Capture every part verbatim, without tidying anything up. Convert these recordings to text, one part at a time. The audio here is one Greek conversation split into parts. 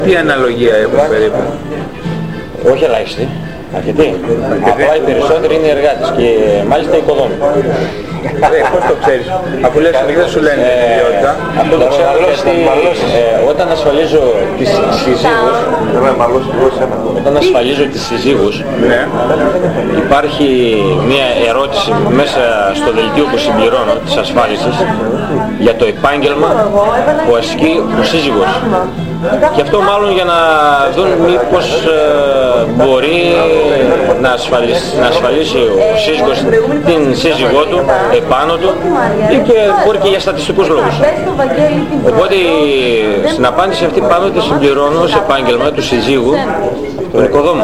Τι αναλογία έχουν περίπου? Όχι ελάχιστη. Αρκετοί. Απλά οι περισσότεροι είναι εργάτες και μάλιστα οικοδόμοι. Ε, πώς το ξέρεις? Αφού λες ότι δεν σου λένε την ιδιότητα. Αυτό το ξέρω γιατί ε, όταν ασφαλίζω τις συζύγους, όταν ασφαλίζω τις συζύγους, ναι, υπάρχει μια ερώτηση μέσα στο δελτίο που συμπληρώνω της ασφάλισης για το επάγγελμα που ασκεί ο σύζυγος. Και αυτό μάλλον για να δουν μήπως ε, μπορεί να ασφαλίσει, να ασφαλίσει ο σύζυγος την σύζυγό του επάνω του ή και μπορεί και για στατιστικούς λόγους. Οπότε στην απάντηση αυτή πάντοτε συμπληρώνω ως επάγγελμα του συζύγου τον οικοδόμο.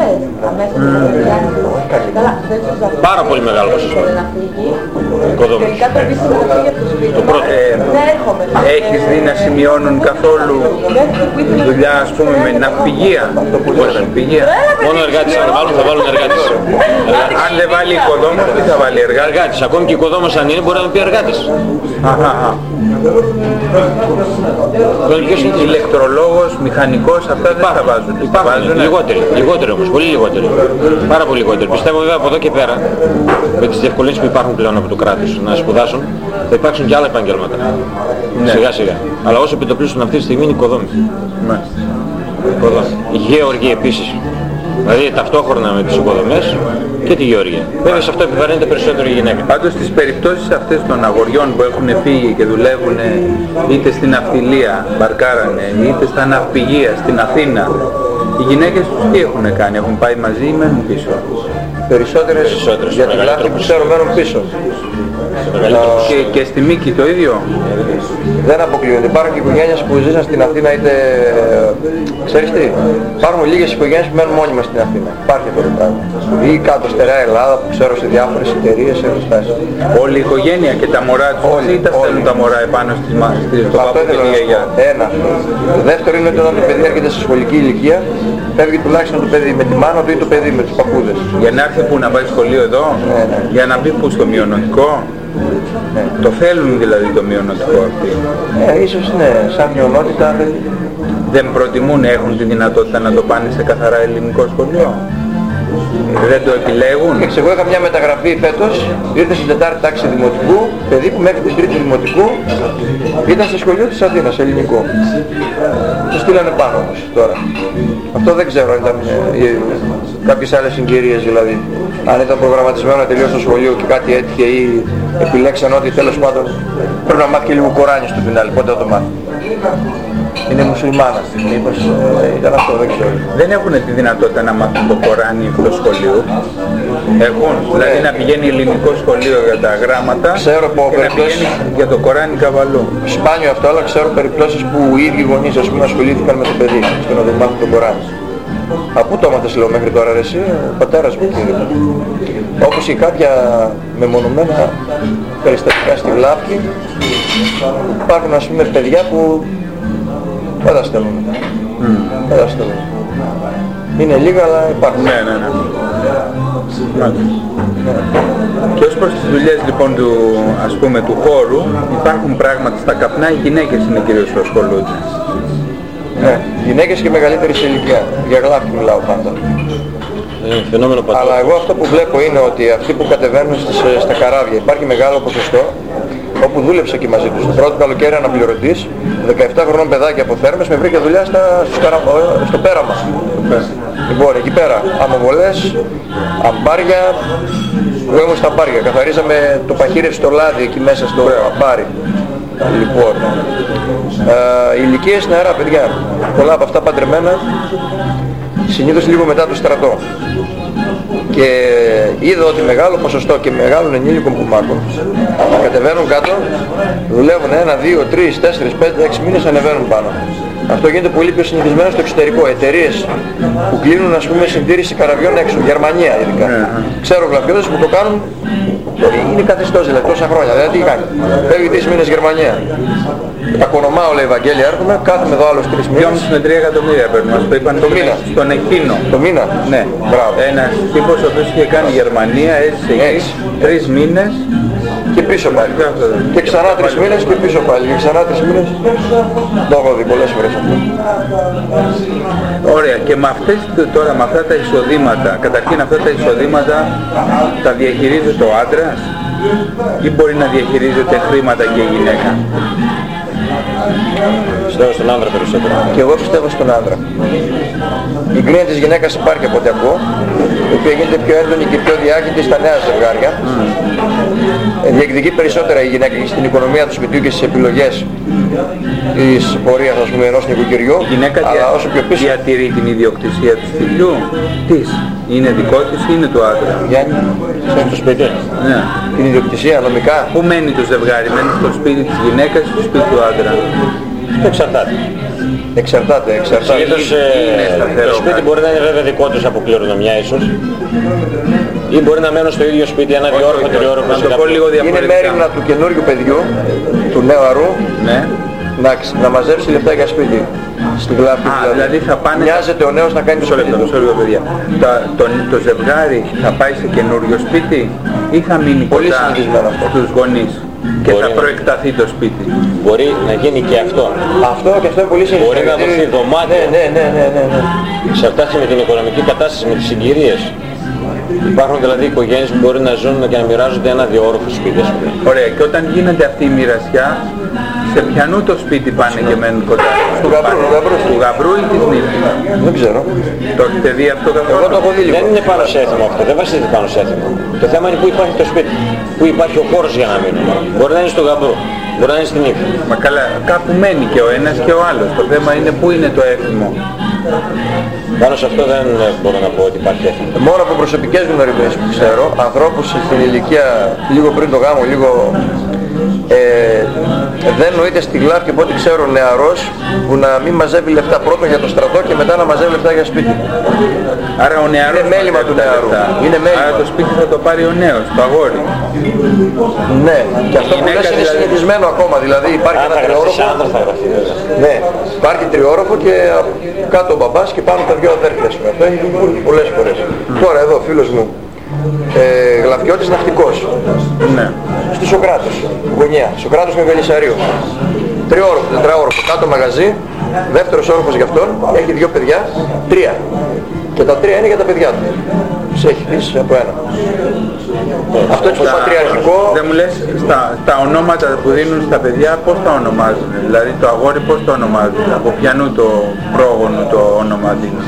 Πάρα πολύ μεγάλο ποσοστό. Οικοδόμος. Το πρώτο. Ε, έχεις δει να σημειώνουν καθόλου δουλειά, ας πούμε, με ναυπηγεία? Ναυπηγεία. Μόνο εργάτης, αν βάλουν θα βάλουν εργάτης. Αν δεν βάλει οικοδόμος, τι θα βάλει? Εργάτης. Εργάτης. Ακόμη και οικοδόμος αν είναι μπορεί να πει εργάτης. Ηλεκτρολόγος, μηχανικός, αυτά δεν θα βάζουν. Υπάρχουν λιγότεροι, λιγότεροι όμως, πολύ λιγότεροι. Πάρα πολύ λιγότεροι. Πιστεύω βέβαια από εδώ και πέρα, με τις διευκολύνσεις που υπάρχουν πλέον από το κράτος να σπουδάσουν, θα υπάρξουν και άλλα επαγγέλματα. Ναι. Σιγά σιγά. Αλλά όσο επιτοπλίσουν αυτή τη στιγμή είναι οικοδόμοι. Η γεωργία επίσης. Δηλαδή ταυτόχρονα με τις οικοδομές και τη γεωργία. Βέβαια σε αυτό επιβαρύνεται περισσότερο η γυναίκα. Πάντως στις περιπτώσεις αυτές των αγοριών που έχουν φύγει και δουλεύουν είτε στην ναυτιλία, μπαρκάρανε, είτε στα ναυπηγεία, στην Αθήνα, οι γυναίκες τους τι έχουν κάνει? Έχουν πάει μαζί ή μένουν πίσω? Περισσότερες, Περισσότερες για την λάθη που ξέρω μένουν πίσω. Και, και στη Μίκη το ίδιο? Δεν αποκλείονται. Υπάρχουν και οικογένειες που ζήσαν στην Αθήνα είτε... Ξέρεις τι, υπάρχουν λίγες οικογένειες που μένουν μόνιμα στην Αθήνα. Υπάρχει αυτό το πράγμα. Ή κάτω στερεά Ελλάδα που ξέρω σε διάφορες εταιρείες σε εργοστάσεις. Όλη η οικογένεια και τα μωρά τους ή τα στέλνουν τα μωρά επάνω στις στο παππού και τη γιαγιά? Ένα. Το δεύτερο είναι ότι όταν το παιδί έρχεται σε σχολική ηλικία φεύγει τουλάχιστον το παιδί με τη μάνα του ή το παιδί με τους παππούδες. Για να έρθει που να πάει σχολείο εδώ? Ναι, ναι. Για να μπει που στο μειονοτικό? Ναι. Το θέλουν δηλαδή το μειονοτικό αυτοί? Ε, ίσως ναι, σαν μειονότητα δεν... Δεν προτιμούν, έχουν τη δυνατότητα να το πάνε σε καθαρά ελληνικό σχολείο? Δεν το επιλέγουν? Και εγώ είχα μια μεταγραφή φέτος, ήρθε στην τετάρτη τάξη δημοτικού, παιδί που μέχρι την τρίτη δημοτικού ήταν στο σχολείο της Αθήνας, ελληνικό. Το στείλανε πάνω όμως τώρα. Αυτό δεν ξέρω αν ήταν ε, κάποιες άλλες συγκυρίες δηλαδή. Αν ήταν προγραμματισμένο να τελειώσει το σχολείο και κάτι έτυχε ή επιλέξαν ότι τέλος πάντων πρέπει να μάθει και λίγο Κοράνι στο φινάλι, πότε θα το μάθει. Είναι μουσουλμάνα, μήπως ε, ήταν αυτό, δεν ξέρω. Δεν έχουν τη δυνατότητα να μάθουν το Κοράνι στο σχολείο? Έχουν, δηλαδή να πηγαίνει ελληνικό σχολείο για τα γράμματα ξέρω και να πηγαίνει για το Κοράνι καβαλού. Σπάνιο αυτό, αλλά ξέρω περιπτώσεις που οι ίδιοι γονείς ας πούμε ασχολήθηκαν με το παιδί στο να το μάθει το Κοράνι. Από πού το έμαθες λέω μέχρι τώρα ρε εσύ? Ο πατέρας μου κύριε. Όπως και κάποια μεμονωμένα περιστατικά στη Βλάπη υπάρχουν ας πούμε παιδιά που δεν τα στέλνουν. Mm. Δεν τα στέλνουν. Είναι λίγα αλλά υπάρχουν. Ναι, ναι, ναι. Ναι. Και ως προς τις δουλειές λοιπόν του, ας πούμε, του χώρου υπάρχουν πράγματα στα καπνά, οι γυναίκες είναι κυρίως που ασχολούνται. Ναι, γυναίκες και μεγαλύτερη σε ηλικία. Για γλάφη μιλάω πάντα. Ε, φαινόμενο πατώ. Αλλά εγώ αυτό που βλέπω είναι ότι αυτοί που κατεβαίνουν στις, στα καράβια υπάρχει μεγάλο ποσοστό όπου δούλεψα και μαζί τους. Το πρώτο καλοκαίρι αναπληρωτής, δεκαεπτά χρονών παιδάκι από Θέρμες με βρήκε δουλειά στα, καρα... στο πέραμα. Λοιπόν, εκεί πέρα, αμοβολές, αμπάρια, εγώ ήμουν στα αμπάρια, καθαρίζαμε το παχύρευση στο λάδι εκεί μέσα στο αμπάρι. Λοιπόν, ε, ηλικίες νεαρά παιδιά, πολλά από αυτά παντρεμένα, συνήθως λίγο μετά το στρατό. Και είδα ότι μεγάλο ποσοστό και μεγάλων ενήλικων κουμάκων κατεβαίνουν κάτω, δουλεύουν ένα, δύο, τρεις, τέσσερις, πέντε, έξι μήνες, ανεβαίνουν πάνω. Αυτό γίνεται πολύ πιο συνηθισμένο στο εξωτερικό. Εταιρείες που κλείνουν ας πούμε συντήρηση καραβιών έξω, Γερμανία ειδικά. Ξέρω γλαφιώδες που το κάνουν, είναι καθεστώς δηλαδή τόσα χρόνια, δηλαδή τι κάνει. Φεύγει τρεις μήνες Γερμανία. Ακονομάω λέει Ευαγγέλια, έρχομαι, κάθομαι εδώ άλλους τρεις μήνες. δυόμισι με τρία εκατομμύρια παίρνουν, μας το είπαν το μήνα. Στον εκείνο. Το μήνα. Ναι. Μπράβο. Ένας τύπος ο οποίος είχε κάνει Γερμανία, έζησε εκεί τρεις μήνες και πίσω πάλι. Και ξανά τρεις μήνες και πίσω πάλι. Και ξανά τρεις μήνες. Το έχω δει πολλές φορές αυτό. Ωραία, και με αυτές τώρα, με αυτά τα εισοδήματα, καταρχήν αυτά τα εισοδήματα τα διαχειρίζεται ο άντρας ή μπορεί να διαχειρίζεται χρήματα και η γυναίκα? Πιστεύω στον άντρα περισσότερο. Και εγώ πιστεύω στον άντρα. Η γκρίνια της γυναίκας υπάρχει από ό,τι ακούω, η οποία γίνεται πιο έντονη και πιο διάχυτη στα νέα ζευγάρια. Mm. Διεκδικεί περισσότερα η γυναίκα και στην οικονομία του σπιτιού και στις επιλογές της πορείας, ας πούμε, ενός νοικοκυριού. Η γυναίκα αλλά δια... όσο πιο πίσω... διατηρεί την ιδιοκτησία του σπιτιού της. Είναι δικό της ή είναι του άντρα? Γιάννη, στο σπίτι. Ναι. Την ιδιοκτησία νομικά. Πού μένει το ζευγάρι, μένει στο σπίτι της γυναίκας ή στο σπίτι του άντρα? Εξαρτάται. Εξαρτάται, εξαρτάται. Συνήθως ε, το σπίτι μπορεί να είναι βέβαια δικό τους από κληρονομιά ίσως. Ή μπορεί να μένουν στο ίδιο σπίτι ένα διόροφο, τριόροφο. Να το πω λίγο διαφορετικά. Είναι μέρημνα του καινούριου παιδιού, του νεαρού, ναι. να, να μαζέψει λεφτά για σπίτι. Στην κλάφτη Α, δηλαδή. δηλαδή θα πάνε... Μοιάζεται ο νέος να κάνει το σπίτι του. Μισό παιδιά. Το, το, το ζευγάρι θα πάει σε καινούριο σπίτι ή θα μείνει πολύ κοντά στους γονείς και μπορεί θα να... προεκταθεί το σπίτι? Μπορεί να γίνει και αυτό. Αυτό και αυτό είναι πολύ συνηθισμένο. Μπορεί να δοθεί δωμάτιο. Ναι, ναι, ναι, ναι, ναι. Εξαρτάται με την οικονομική κατάσταση, με τις συγκυρίες. Υπάρχουν δηλαδή οικογένειες που μπορεί να ζουν και να μοιράζονται ένα διόροφο σπίτι. Ωραία, και όταν γίνεται αυτή η μοιρασιά, σε ποιανού το σπίτι πάνε και μένουν κοντά? Του γαμπρού, του γαμπρού. Του γαμπρού ή της νύφης? Δεν ξέρω. Το έχετε δει αυτό καθόλου? Εγώ το έχω δει λίγο. Δεν είναι πάνω σε έθιμο αυτό, δεν βασίζεται πάνω σε έθιμο. Το θέμα είναι που υπάρχει το σπίτι, που υπάρχει ο χώρος για να μείνουν. Μπορεί να είναι στο γαμπρό, μπορεί να είναι στην νύφη. Μα καλά, κάπου μένει και ο ένας και ο άλλος. Το θέμα είναι πού είναι το έθιμο. Πάνω σε αυτό δεν μπορώ να πω ότι υπάρχει έθιμο. Μόνο από προσωπικές γνωριμίες που ξέρω, ανθρώπους στην ηλικία λίγο πριν το γάμο, λίγο ε, δεν νοείται στη γλάφη και από ό,τι ξέρω νεαρός που να μην μαζεύει λεφτά πρώτον για το στρατό και μετά να μαζεύει λεφτά για σπίτι. Άρα ο νεαρός είναι μέλημα του νεαρού. Είναι μέλημα. Άρα το σπίτι θα το πάρει ο νέος, το αγόρι. Ναι, και αυτό που λες είναι δηλαδή... συνηθισμένο ακόμα. Δηλαδή υπάρχει αν ένα τριόροφο. Ναι, υπάρχει τριόροφο και κάτω ο μπαμπάς και πάνω τα δυο αδέρφια. Αυτό έχει γίνει πολλές φορές. Mm. Τώρα εδώ φίλος μου, ε, Γλαφιώτης ναυτικός. Ναι. Στη Σοκράτος, γωνιά. Σοκράτος με Βελισσαρίου. Τριόροφο, τετραόροφο, κάτω μαγαζί. Δεύτερος όροφος για αυτόν, έχει δύο παιδιά, τρία. Και τα τρία είναι για τα παιδιά του. Σε έχει πίσει από ένα. Yeah. Αυτό είναι το πατριαρχικό. Δεν μου λες στα, τα ονόματα που δίνουν στα παιδιά πώς τα ονομάζουν? Δηλαδή το αγόρι πώς το ονομάζουν? Από ποιανού το πρόγονο το όνομα δίνουν?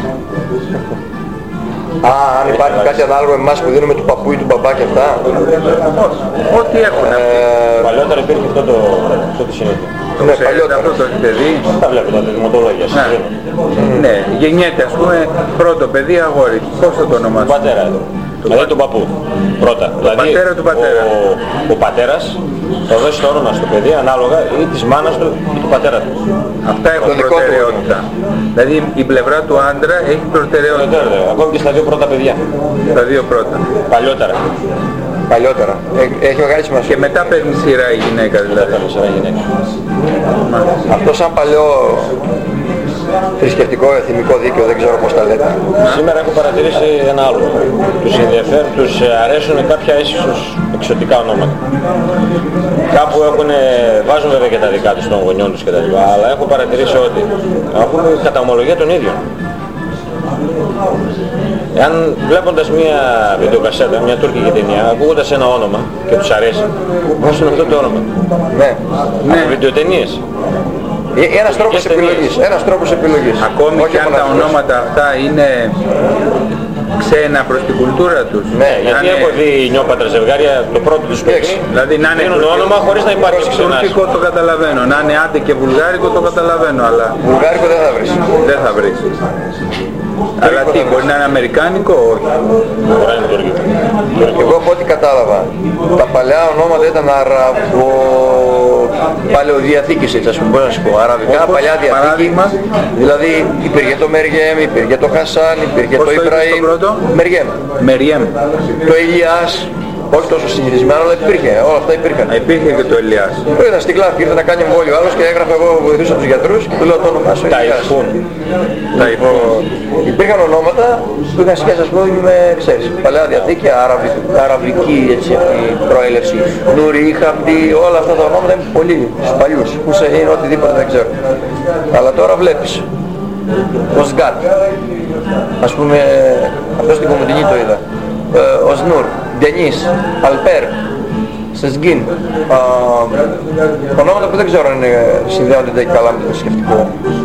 Α, αν υπάρχει κάτι ανάλογο με εμάς που δίνουμε του παππού ή του μπαμπά και αυτά. Ό,τι έχουν. Ε, παλιότερα υπήρχε αυτό το, αυτό το συνήθεια. Ναι, παλιότερα. Αυτό το έχετε δει. Τα βλέπω τα δημοτολόγια. Ναι. Ναι, γεννιέται ας πούμε πρώτο παιδί αγόρι. Πώς θα το ονομάσουμε? Πατέρα. Δηλαδή τον παππού. Πρώτα. Το δηλαδή, πατέρα του πατέρα. Ο, ο πατέρας θα δώσει το όνομα στο παιδί ανάλογα ή της μάνας του ή του πατέρα του. Αυτά έχουν προτεραιότητα. Δηλαδή η πλευρά του άντρα έχει προτεραιότητα. Ακόμη και στα δύο πρώτα παιδιά. Στα δύο πρώτα. Παλιότερα. Παλιότερα. Έχει μεγάλη σημασία. Και μετά παίρνει σειρά η γυναίκα δηλαδή. Παίρνει σειρά η γυναίκα. Αυτό σαν παλιό θρησκευτικό εθνικό δίκαιο, δεν ξέρω πώς τα λέτε. Σήμερα έχω παρατηρήσει ένα άλλο. Τους ενδιαφέρουν, τους αρέσουν κάποια ίσως εξωτικά ονόματα. Κάπου έχουν, βάζουν βέβαια και τα δικά τους των γονιών τους κτλ. Αλλά έχω παρατηρήσει ότι έχουν κατά ομολογία των ίδιων. Εάν βλέποντας μια βιντεοκασέτα, μια τουρκική ταινία, ακούγοντας ένα όνομα και τους αρέσει, βάζουν αυτό το όνομα. Ναι. Ναι. Από βιντεοτενίες. Ένας τρόπος επιλογής, ένας τρόπος επιλογής. Ακόμη και αν τα ονόματα αυτά είναι ξένα προς την κουλτούρα τους. Ναι, γιατί έχω δει νιόπατρα ζευγάρια το πρώτο τους παιδί, δηλαδή να είναι το όνομα χωρίς να υπάρχει ξενάς. Τουρκικό το καταλαβαίνω, να είναι άντε και βουλγάρικο το καταλαβαίνω, αλλά... Βουλγάρικο δεν θα βρεις. Δεν θα βρεις. Αλλά τι, μπορεί να είναι αμερικάνικο, όχι. Μπορεί να είναι τουρκικό. Εγώ από ό,τι κατάλαβα, τα παλιά ονόματα ήταν αραβο... παλαιοδιαθήκης, έτσι ας πούμε, μπορώ να σου πω. Αραβικά, όπως, παλιά διαθήκη. Παράδειγμα. Δηλαδή υπήρχε το Μεριέμ, υπήρχε το Χασάν, υπήρχε πώς το Ιμπραήμ. Μεριέμ. Μεριέμ. Το Ηλιάς. Όχι τόσο συνηθισμένο, αλλά υπήρχε, όλα αυτά υπήρχαν. Υπήρχε και το Ηλιάς. Που ήταν στην κλάφη, ήρθε να κάνει εμβόλιο άλλος και έγραφε εγώ βοηθούσα τους γιατρούς και του λέω το όνομά σου. Ταϊφούν. Ταϊφούν. υπήρχαν ονόματα που είχαν σχέση, ας πούμε, με, ξέρεις, Παλαιά Διαθήκη, αραβι, αραβική έτσι, αυτή, προέλευση, Νούρι, Χαμντί, όλα αυτά τα ονόματα είναι πολύ στους παλιούς, που σε είναι οτιδήποτε δεν ξέρω. Αλλά τώρα βλέπεις, ο Σγκάτ, ας πούμε, αυτό στην Κομωτινή το είδα, ε, ο Σνούρ, Ντενίς, Αλπέρ, Σεσγκίν, ονόματα που δεν ξέρω αν συνδέονται καλά με το θρησκευτικό.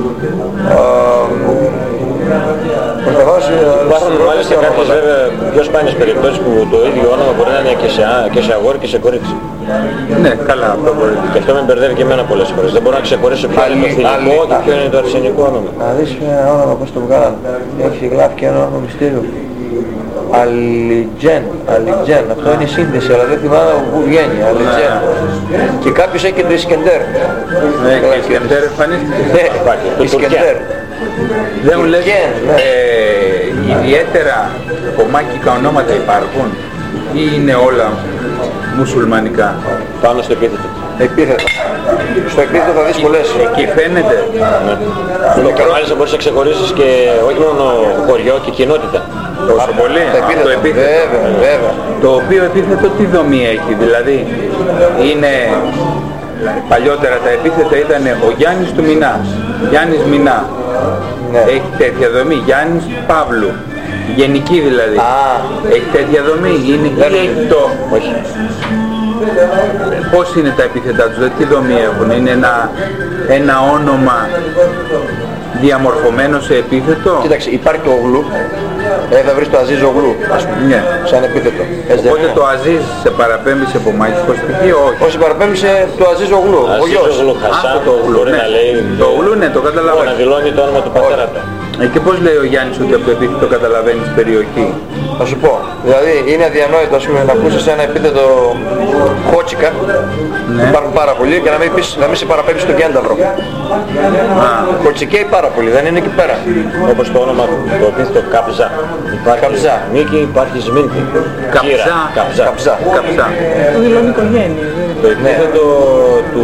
Υπάρχουν μάλιστα κάποιες βέβαια πιο σπάνιες περιπτώσεις που το ίδιο όνομα μπορεί να είναι και σε, και σε αγόρι και σε κορίτσι. Ναι, καλά, αυτό μπορεί. Και αυτό με μπερδεύει και εμένα πολλές φορές. Δεν μπορώ να ξεχωρίσω ποιο είναι το θηλυκό και ποιο είναι το αρσενικό όνομα. Να δεις ένα όνομα πώς το βγάλαν. Έχει γράφει και ένα όνομα μυστήριο. Αλιτζέν, Αλιτζέν, αυτό είναι η σύνδεση, αλλά δεν θυμάμαι από πού βγαίνει, Αλιτζέν. Και κάποιος έχει και το Ισκεντέρ. Ναι, και Ισκεντέρ εμφανίστηκε. Ναι, Ισκεντέρ. Δεν μου λες, ιδιαίτερα κομμάκικα ονόματα υπάρχουν ή είναι όλα μουσουλμανικά? Πάνω στο επίθετο. Επίθετο. Στο επίθετο θα δεις πολλές. Εκεί φαίνεται. Ναι. Και μάλιστα μπορείς να ξεχωρίσεις και όχι μόνο χωριό και κοινότητα. Τόσο πολύ. Το επίθετο. Βέβαια, βέβαια. Το οποίο επίθετο τι δομή έχει? Δηλαδή είναι... Παλιότερα τα επίθετα ήταν ο Γιάννης του Μινά, Γιάννης Μινά. Ναι. Έχει τέτοια δομή, Γιάννης Παύλου. Γενική δηλαδή. Α. Έχει τέτοια δομή, είναι δεν έχει το... Όχι. Πώς είναι τα επίθετά τους, δηλαδή τι δομή έχουν? Είναι ένα, ένα όνομα διαμορφωμένο σε επίθετο? Κοίταξε, υπάρχει το Ογλού. Ε, θα βρεις το Αζίζ Ογλού, ας πούμε, ναι, σαν επίθετο. Οπότε το Αζίζ σε παραπέμπει σε πομάχικο στοιχείο? Όχι. Όχι, παραπέμπει σε το Αζίζ Ογλού. Ο γιος. Χασάν, το Ογλού, μπορεί ναι. να λέει... Το Ογλού, ναι, το καταλαβαίνω. Να δηλώνει το όνομα του πατέρα του. Ε, και πώς λέει ο Γιάννης ότι από το επίθετο καταλαβαίνεις περιοχή? Θα σου πω. Δηλαδή είναι αδιανόητο, ας πούμε, να ακούσεις ένα επίθετο Χότσικα, ναι. Υπάρχουν πάρα πολλοί, και να μην, πεις, να μην σε παραπέμπεις στον Κένταβρο. Χοτσικέι πάρα πολύ, δεν είναι εκεί πέρα. Όπως το όνομα το επίθετο Καψά. Υπάρχει Καψά. Νίκη, υπάρχει Σμίντη. Καψά. Καψά. Καψά. Καψά. Το δηλώνει οικογένεια. Το επίθετο του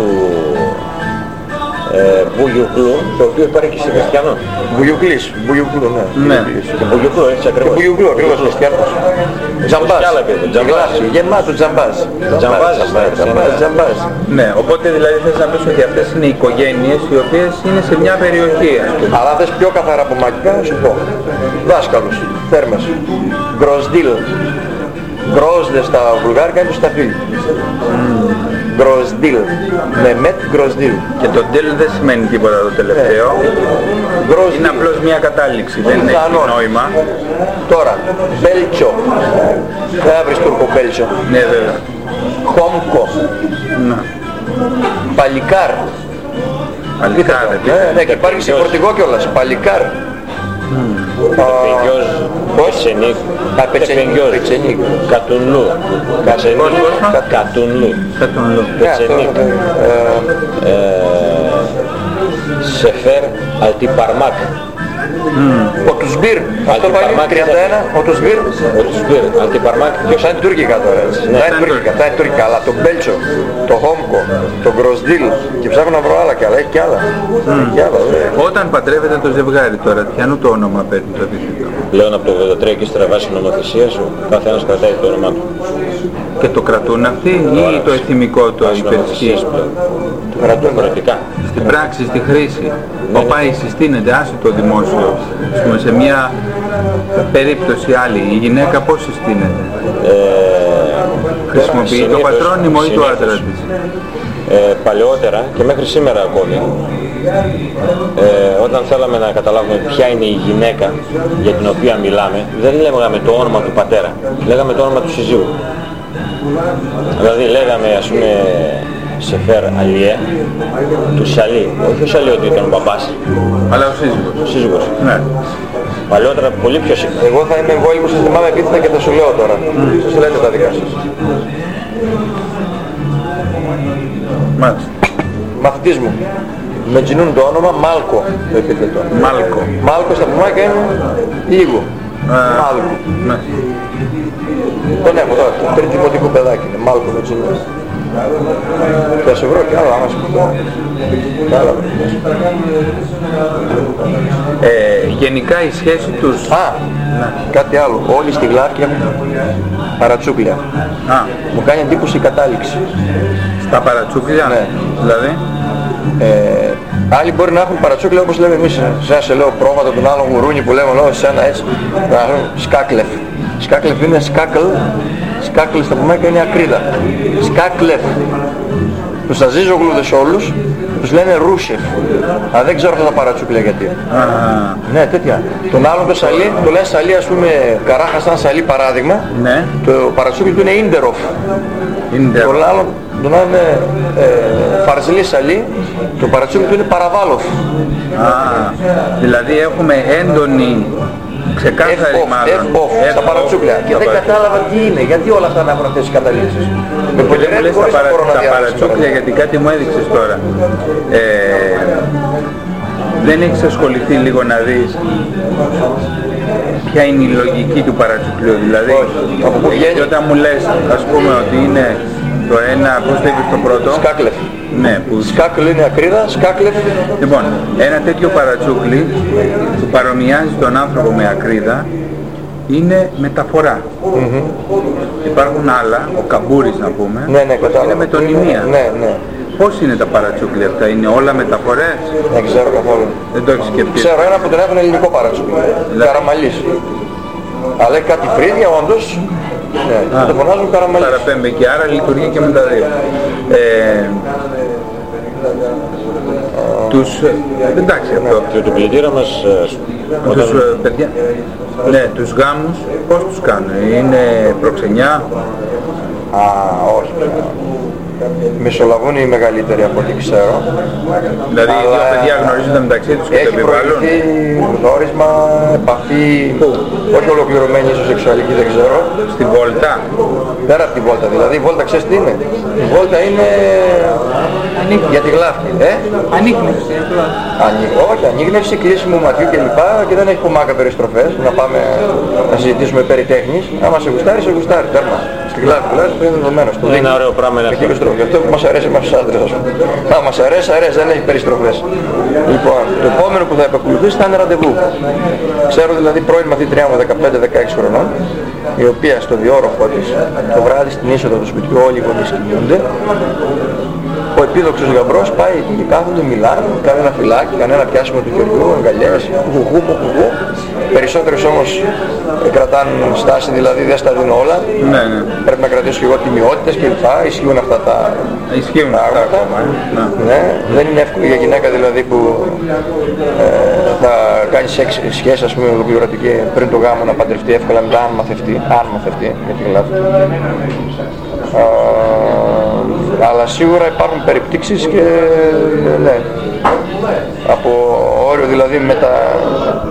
ε, Μπουγιουκλού, το οποίο υπάρχει και σε χριστιανό. Μπουγιουκλής, Μπουγιουκλού, ναι. Ναι. Και Μπουγιουκλού, έτσι Και ακριβώς. Μπουγιουκλού, ακριβώς χριστιανός. Τζαμπάς. Τζαμπάς. Γεμάτο τζαμπάς. Τζαμπάς. Τζαμπάς, τζαμπάς. Ναι, οπότε δηλαδή θες να πεις ότι αυτές είναι οικογένειες οι οποίες είναι σε μια περιοχή. Αλλά θες πιο καθαρά από μαγικά, σου πω. Δάσκαλους, θέρμες. Γκροσδίλ. Γκρόσδε στα βουλγάρικα είναι το σταφύλι. Γκροσδίλ. Μεμέτ Γκροσδίλ. Και το ντέλ δεν σημαίνει τίποτα το τελευταίο. Γκροσδίλ. Είναι απλώς μια κατάληξη, δεν έχει νόημα. Τώρα, Μπέλτσο. Δεν θα βρεις Τούρκο Μπέλτσο. Ναι, βέβαια. Χόμκο. Να. Παλικάρ. Παλικάρ, Ναι, ναι, και υπάρχει συγχωρτικό κιόλας. Παλικάρ. Πεγιός, Πετσενίκ, Πετσενίκ, Κατουνλού, Κατουνλού, Κατουνλού, Πετσενίκ, Σεφέρ Αλτιπαρμάκ, Ο Τουσμπίρ, αυτό πάλι τριάντα ένα, ο Τουσμπίρ. Ο Τουσμπίr, Αλτιπαρμάκ, ποιος είναι τουρκικά τώρα έτσι. Ναι, είναι τουρκικά, τα είναι τουρκικά, αλλά το Μπέλτσο, το Χόμκο, το Γκροσδίλ και ψάχνω να βρω άλλα κι άλλα, έχει κι άλλα. Mm. Κι άλλα όταν παντρεύεται το ζευγάρι τώρα, ποιανού το όνομα παίρνει το επίθετο? Πλέον από το ογδόντα τρία και ύστερα βάσει νομοθεσίας ο καθένας κρατάει το όνομά του. Και το κρατούν αυτοί ή το εθιμικό το υπερισχύει? Το κρατούν προαιρετικά. Στην πράξη, στη χρήση, ο πάει συστήνεται, άσε το δημόσιο. Ας πούμε, σε μια περίπτωση άλλη, η γυναίκα πώς συστήνεται? Ε, Χρησιμοποιεί συνήθως, το πατρόνυμο ή το συνήθως. άντρα της? Ε, παλαιότερα και μέχρι σήμερα ακόμη, ε, όταν θέλαμε να καταλάβουμε ποια είναι η γυναίκα για την οποία μιλάμε, δεν λέγαμε το όνομα του πατέρα, λέγαμε το όνομα του συζύγου. Δηλαδή λέγαμε, ας πούμε, Σεφέρ Αλιέ, του Σαλί, όχι ο Σαλί ότι ήταν ο μπαμπάς, Αλλά ο σύζυγος. ο σύζυγος. Ναι. Παλαιότερα πολύ πιο συχνά. Εγώ θα είμαι εγώ που σας θυμάμαι επίθετα και θα σου λέω τώρα. Mm. Σας λέτε τα δικά σας. Μάλιστα. Μαθητής μου. Με τζινούν το όνομα Μάλκο, το επίθετο. Μάλκο. Μάλκο στα πομάκια είναι λίγο. Μάλκο. Ναι. Τον έχω τώρα, το τρίτη δημοτικό παιδάκι είναι, Μάλκο με τσινές. Θα σε βρω κι άλλα, άμα σου πω. Κι άλλα βρω. Ε, γενικά η σχέση τους... Α, ναι. Κάτι άλλο. Όλοι στη Γλάφκη έχουν παρατσούκλια. Α. Μου κάνει εντύπωση η κατάληξη. Στα παρατσούκλια, ναι. Δηλαδή. Ε, άλλοι μπορεί να έχουν παρατσούκλια όπως λέμε εμείς. Σαν σε λέω πρόβατα, τον άλλο γουρούνι που λέμε όλο σε ένα έτσι. Να έχουν σκάκλεφ. Σκάκλεφ είναι σκάκλ. Σκάκλεφ στα πουμέκα είναι ακρίδα. Σκάκλεφ. Τους αζίζογλούδες όλους τους λένε Ρούσεφ. Αλλά δεν ξέρω αυτά τα παρατσούκλια γιατί. Α. Ναι, τέτοια. Τον άλλον το σαλί, το λένε σαλί, ας πούμε, καράχα σαν σαλί παράδειγμα. Ναι. Το παρατσούκλι του είναι Ίντεροφ. Ίντεροφ. Τον άλλον, τον άλλον είναι ε, φαρζλί σαλί, το παρατσούκλι του είναι Παραβάλοφ. Α, δηλαδή έχουμε έντονη, ξεκάθαρη μάλλον. F-off, στα παρατσούκλια. Και δεν κατάλαβα τι είναι, γιατί όλα αυτά να έχουν αυτές τις καταλήξεις. Με πολυκατοικίες χωρίς να μπορώ να διαβάσω. Τα παρατσούκλια, γιατί κάτι μου έδειξες τώρα. Ε, δεν έχεις ασχοληθεί λίγο να δεις ποια είναι η λογική του παρατσουκλιού, δηλαδή. Από πού βγαίνει? Όταν μου λες, ας πούμε, ότι είναι το ένα, πώς το είπες το πρώτο? Σκάκλεφ. Ναι, που... Σκάκλ είναι ακρίδα, σκάκλεφ. Λοιπόν, ένα τέτοιο παρατσούκλι που παρομοιάζει τον άνθρωπο με ακρίδα είναι μεταφορά. Mm-hmm. Υπάρχουν άλλα, ο καμπούρης να πούμε, ναι, ναι, είναι μετωνυμία. Ναι, ναι. Πώς είναι τα παρατσούκλια αυτά, είναι όλα μεταφορές? Δεν ξέρω καθόλου. Δεν το έχεις σκεφτεί? Ξέρω ένα που τον έχουν ελληνικό παρατσούκλι, δηλαδή... Καραμαλής. Αλλά έχει κάτι φρύδια όντως, ναι, και το φωνάζουν Καραμαλής. Παραπέμπει και άρα λειτουργεί και με τα δύο. Ε, τους... εντάξει αυτό. Και το πλυντήρα μας... Τους, όταν... παιδιά, ναι, τους γάμους πώς τους κάνουν, είναι προξενιά? Α, όχι. Μεσολαβούν οι μεγαλύτεροι από ό,τι ξέρω. Δηλαδή οι δύο παιδιά γνωρίζονται μεταξύ τους και το επιβάλλουν. Έχει προηγηθεί γνώρισμα, επαφή, όχι ολοκληρωμένη ίσως σεξουαλική, δεν ξέρω. Στη βόλτα? Πέρα από τη βόλτα, δηλαδή η βόλτα ξέρεις τι είναι? Η βόλτα είναι ανίκνευση. Για τη Γλάφκη. Ε? Ανίκνευση. Ανί... Όχι, ανίκνευση, κλείσιμο ματιού κλπ. Και δεν έχει κομμάκα περιστροφές, να πάμε να συζητήσουμε περί τέχνης. Άμα σε γουστάρει, σε γουστάρει, τέρμα. Στη Γλάφκη τουλάχιστον είναι δεδομένο. Είναι ένα ωραίο πράγμα είναι αυτό. Γι' αυτό που μας αρέσει εμάς τους άντρες, ας πούμε. Να μας αρέσει, αρέσει, δεν έχει περιστροφές. Λοιπόν, το επόμενο που θα επακολουθήσει θα είναι ραντεβού. Ξέρω δηλαδή πρώην μαθήτριά μου δεκαπέντε δεκαέξι χρονών, η οποία στο διόρροφο της το βράδυ στην είσοδο του σπιτιού όλοι οι γονείς κοιμούνται. Ο επίδοξος γαμπρός πάει και κάθονται, μιλάνε, κάνει ένα φυλάκι, κανένα πιάσιμο του χεριού, αγκαλιές, γουγού, γουγού. Περισσότερες όμως κρατάνε στάση, δηλαδή δεν στα δίνω όλα. Ναι, ναι. Πρέπει να κρατήσω και εγώ τιμιότητες και λοιπά, ισχύουν αυτά τα ισχύουν πράγματα. Αυτά, ναι. Ναι, δεν είναι εύκολο για γυναίκα δηλαδή που ε, θα κάνει σεξ, σχέση ας πούμε ολοκληρωτική πριν το γάμο να παντρευτεί εύκολα μετά αν μαθευτεί, αν μαθευτεί, γιατί γράφει. Αλλά σίγουρα υπάρχουν περιπτύξεις και ναι, από όριο δηλαδή μετα,